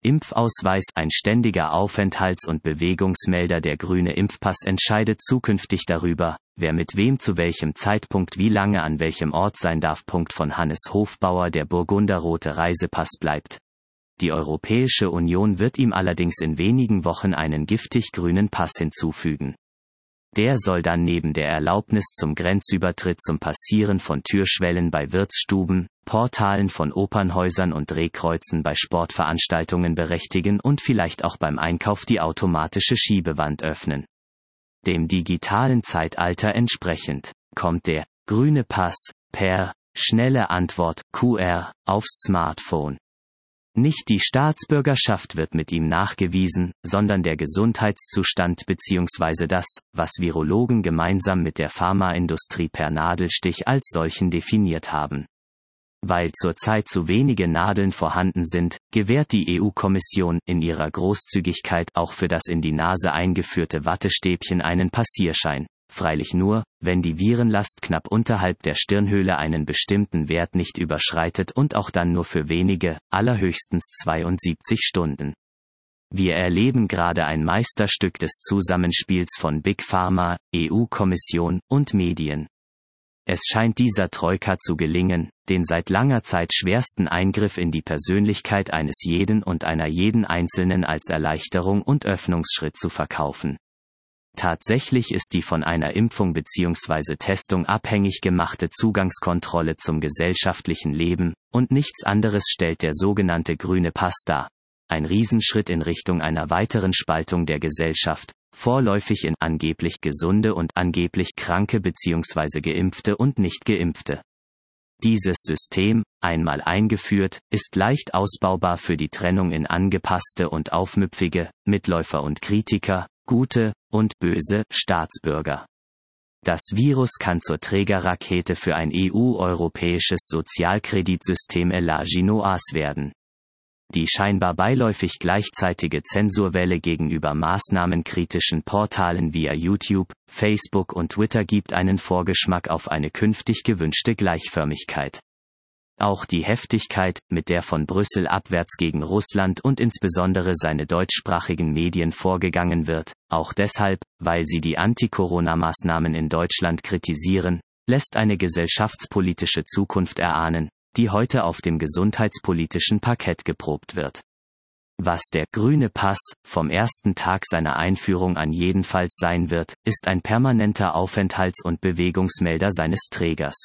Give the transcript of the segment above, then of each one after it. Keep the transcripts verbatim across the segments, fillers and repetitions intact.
Impfausweis, ein ständiger Aufenthalts- und Bewegungsmelder. Der grüne Impfpass entscheidet zukünftig darüber, wer mit wem zu welchem Zeitpunkt wie lange an welchem Ort sein darf. Von Hannes Hofbauer. Der burgunderrote Reisepass bleibt. Die Europäische Union wird ihm allerdings in wenigen Wochen einen giftig grünen Pass hinzufügen. Der soll dann neben der Erlaubnis zum Grenzübertritt zum Passieren von Türschwellen bei Wirtsstuben, Portalen von Opernhäusern und Drehkreuzen bei Sportveranstaltungen berechtigen und vielleicht auch beim Einkauf die automatische Schiebewand öffnen. Dem digitalen Zeitalter entsprechend kommt der grüne Pass per schnelle Antwort Q R aufs Smartphone. Nicht die Staatsbürgerschaft wird mit ihm nachgewiesen, sondern der Gesundheitszustand bzw. das, was Virologen gemeinsam mit der Pharmaindustrie per Nadelstich als solchen definiert haben. Weil zurzeit zu wenige Nadeln vorhanden sind, gewährt die E U-Kommission in ihrer Großzügigkeit auch für das in die Nase eingeführte Wattestäbchen einen Passierschein. Freilich nur, wenn die Virenlast knapp unterhalb der Stirnhöhle einen bestimmten Wert nicht überschreitet und auch dann nur für wenige, allerhöchstens zweiundsiebzig Stunden. Wir erleben gerade ein Meisterstück des Zusammenspiels von Big Pharma, E U-Kommission und Medien. Es scheint dieser Troika zu gelingen, den seit langer Zeit schwersten Eingriff in die Persönlichkeit eines jeden und einer jeden Einzelnen als Erleichterung und Öffnungsschritt zu verkaufen. Tatsächlich ist die von einer Impfung bzw. Testung abhängig gemachte Zugangskontrolle zum gesellschaftlichen Leben, und nichts anderes stellt der sogenannte grüne Pass dar. Ein Riesenschritt in Richtung einer weiteren Spaltung der Gesellschaft, vorläufig in angeblich Gesunde und angeblich Kranke bzw. Geimpfte und Nicht-Geimpfte. Dieses System, einmal eingeführt, ist leicht ausbaubar für die Trennung in angepasste und aufmüpfige, Mitläufer und Kritiker, gute und böse Staatsbürger. Das Virus kann zur Trägerrakete für ein E U-europäisches Sozialkreditsystem Elaginoas werden. Die scheinbar beiläufig gleichzeitige Zensurwelle gegenüber maßnahmenkritischen Portalen via YouTube, Facebook und Twitter gibt einen Vorgeschmack auf eine künftig gewünschte Gleichförmigkeit. Auch die Heftigkeit, mit der von Brüssel abwärts gegen Russland und insbesondere seine deutschsprachigen Medien vorgegangen wird, auch deshalb, weil sie die Anti-Corona-Maßnahmen in Deutschland kritisieren, lässt eine gesellschaftspolitische Zukunft erahnen, die heute auf dem gesundheitspolitischen Parkett geprobt wird. Was der grüne Pass vom ersten Tag seiner Einführung an jedenfalls sein wird, ist ein permanenter Aufenthalts- und Bewegungsmelder seines Trägers.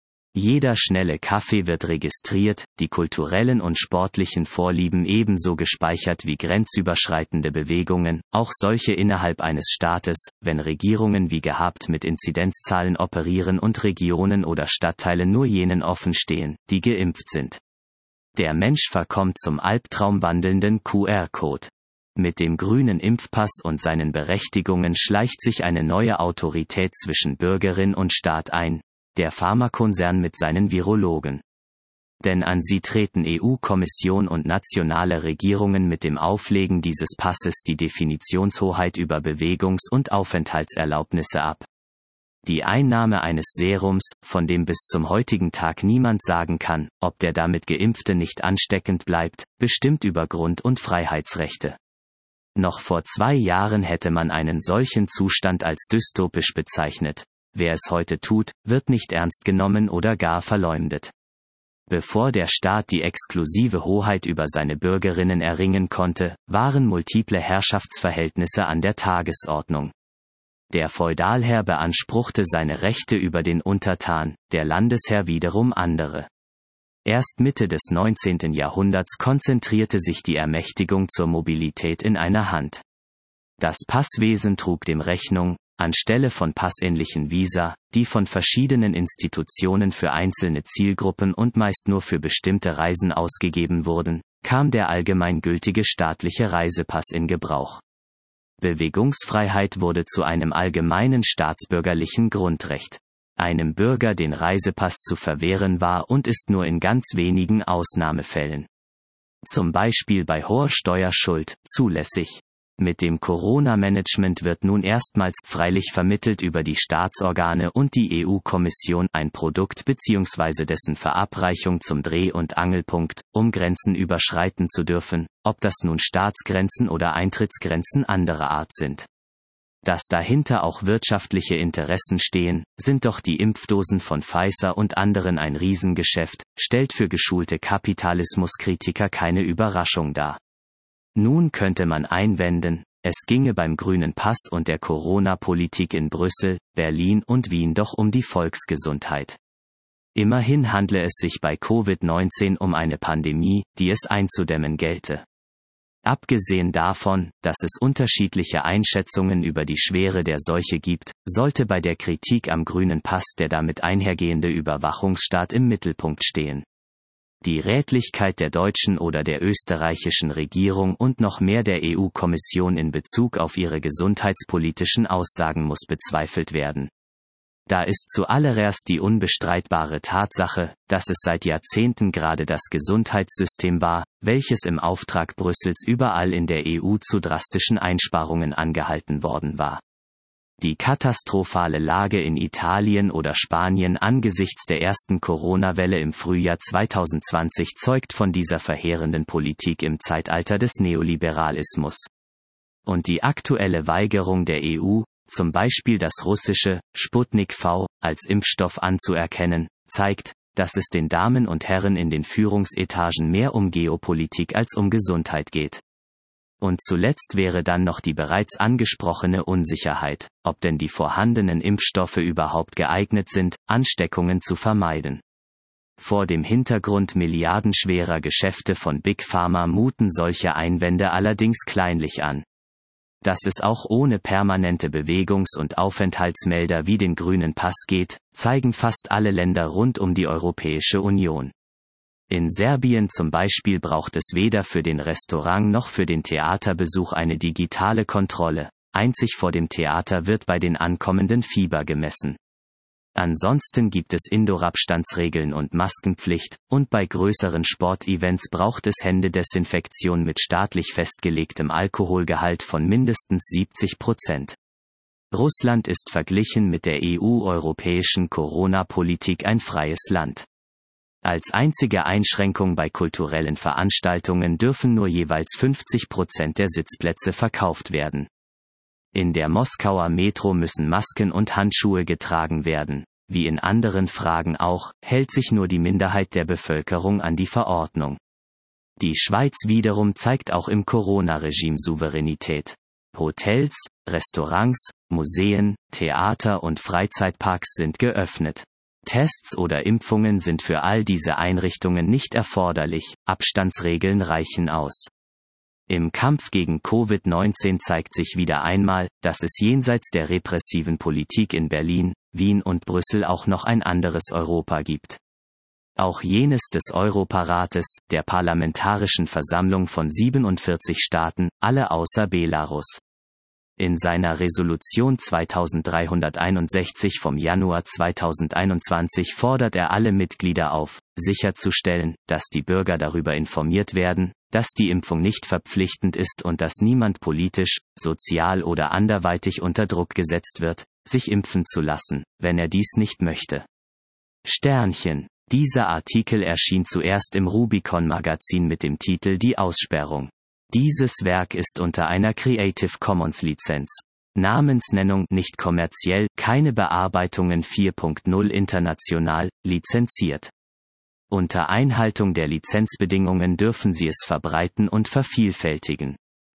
Jeder schnelle Kaffee wird registriert, die kulturellen und sportlichen Vorlieben ebenso gespeichert wie grenzüberschreitende Bewegungen, auch solche innerhalb eines Staates, wenn Regierungen wie gehabt mit Inzidenzzahlen operieren und Regionen oder Stadtteile nur jenen offen stehen, die geimpft sind. Der Mensch verkommt zum Albtraum wandelnden Q R-Code. Mit dem grünen Impfpass und seinen Berechtigungen schleicht sich eine neue Autorität zwischen Bürgerin und Staat ein, der Pharmakonzern mit seinen Virologen. Denn an sie treten E U-Kommission und nationale Regierungen mit dem Auflegen dieses Passes die Definitionshoheit über Bewegungs- und Aufenthaltserlaubnisse ab. Die Einnahme eines Serums, von dem bis zum heutigen Tag niemand sagen kann, ob der damit Geimpfte nicht ansteckend bleibt, bestimmt über Grund- und Freiheitsrechte. Noch vor zwei Jahren hätte man einen solchen Zustand als dystopisch bezeichnet. Wer es heute tut, wird nicht ernst genommen oder gar verleumdet. Bevor der Staat die exklusive Hoheit über seine Bürgerinnen erringen konnte, waren multiple Herrschaftsverhältnisse an der Tagesordnung. Der Feudalherr beanspruchte seine Rechte über den Untertan, der Landesherr wiederum andere. Erst Mitte des neunzehnten Jahrhunderts konzentrierte sich die Ermächtigung zur Mobilität in einer Hand. Das Passwesen trug dem Rechnung, anstelle von passähnlichen Visa, die von verschiedenen Institutionen für einzelne Zielgruppen und meist nur für bestimmte Reisen ausgegeben wurden, kam der allgemeingültige staatliche Reisepass in Gebrauch. Bewegungsfreiheit wurde zu einem allgemeinen staatsbürgerlichen Grundrecht. Einem Bürger den Reisepass zu verwehren war und ist nur in ganz wenigen Ausnahmefällen, zum Beispiel bei hoher Steuerschuld, zulässig. Mit dem Corona-Management wird nun erstmals, freilich vermittelt über die Staatsorgane und die E U-Kommission, ein Produkt bzw. dessen Verabreichung zum Dreh- und Angelpunkt, um Grenzen überschreiten zu dürfen, ob das nun Staatsgrenzen oder Eintrittsgrenzen anderer Art sind. Dass dahinter auch wirtschaftliche Interessen stehen, sind doch die Impfdosen von Pfizer und anderen ein Riesengeschäft, stellt für geschulte Kapitalismuskritiker keine Überraschung dar. Nun könnte man einwenden, es ginge beim grünen Pass und der Corona-Politik in Brüssel, Berlin und Wien doch um die Volksgesundheit. Immerhin handle es sich bei Covid neunzehn um eine Pandemie, die es einzudämmen gelte. Abgesehen davon, dass es unterschiedliche Einschätzungen über die Schwere der Seuche gibt, sollte bei der Kritik am grünen Pass der damit einhergehende Überwachungsstaat im Mittelpunkt stehen. Die Rätlichkeit der deutschen oder der österreichischen Regierung und noch mehr der E U-Kommission in Bezug auf ihre gesundheitspolitischen Aussagen muss bezweifelt werden. Da ist zuallererst die unbestreitbare Tatsache, dass es seit Jahrzehnten gerade das Gesundheitssystem war, welches im Auftrag Brüssels überall in der E U zu drastischen Einsparungen angehalten worden war. Die katastrophale Lage in Italien oder Spanien angesichts der ersten Corona-Welle im Frühjahr zweitausendzwanzig zeugt von dieser verheerenden Politik im Zeitalter des Neoliberalismus. Und die aktuelle Weigerung der E U, zum Beispiel das russische Sputnik V als Impfstoff anzuerkennen, zeigt, dass es den Damen und Herren in den Führungsetagen mehr um Geopolitik als um Gesundheit geht. Und zuletzt wäre dann noch die bereits angesprochene Unsicherheit, ob denn die vorhandenen Impfstoffe überhaupt geeignet sind, Ansteckungen zu vermeiden. Vor dem Hintergrund milliardenschwerer Geschäfte von Big Pharma muten solche Einwände allerdings kleinlich an. Dass es auch ohne permanente Bewegungs- und Aufenthaltsmelder wie den grünen Pass geht, zeigen fast alle Länder rund um die Europäische Union. In Serbien zum Beispiel braucht es weder für den Restaurant noch für den Theaterbesuch eine digitale Kontrolle, einzig vor dem Theater wird bei den ankommenden Fieber gemessen. Ansonsten gibt es Indoor-Abstandsregeln und Maskenpflicht, und bei größeren Sportevents braucht es Händedesinfektion mit staatlich festgelegtem Alkoholgehalt von mindestens siebzig Prozent. Russland ist verglichen mit der E U-europäischen Corona-Politik ein freies Land. Als einzige Einschränkung bei kulturellen Veranstaltungen dürfen nur jeweils fünfzig Prozent der Sitzplätze verkauft werden. In der Moskauer Metro müssen Masken und Handschuhe getragen werden. Wie in anderen Fragen auch, hält sich nur die Minderheit der Bevölkerung an die Verordnung. Die Schweiz wiederum zeigt auch im Corona-Regime Souveränität. Hotels, Restaurants, Museen, Theater und Freizeitparks sind geöffnet. Tests oder Impfungen sind für all diese Einrichtungen nicht erforderlich, Abstandsregeln reichen aus. Im Kampf gegen Covid neunzehn zeigt sich wieder einmal, dass es jenseits der repressiven Politik in Berlin, Wien und Brüssel auch noch ein anderes Europa gibt. Auch jenes des Europarates, der Parlamentarischen Versammlung von siebenundvierzig Staaten, alle außer Belarus. In seiner Resolution zweitausenddreihunderteinundsechzig vom Januar zweitausendeinundzwanzig fordert er alle Mitglieder auf, sicherzustellen, dass die Bürger darüber informiert werden, dass die Impfung nicht verpflichtend ist und dass niemand politisch, sozial oder anderweitig unter Druck gesetzt wird, sich impfen zu lassen, wenn er dies nicht möchte. Sternchen. Dieser Artikel erschien zuerst im Rubicon-Magazin mit dem Titel Die Aussperrung. Dieses Werk ist unter einer Creative Commons Lizenz. Namensnennung nicht kommerziell, keine Bearbeitungen vier Punkt null international, lizenziert. Unter Einhaltung der Lizenzbedingungen dürfen Sie es verbreiten und vervielfältigen.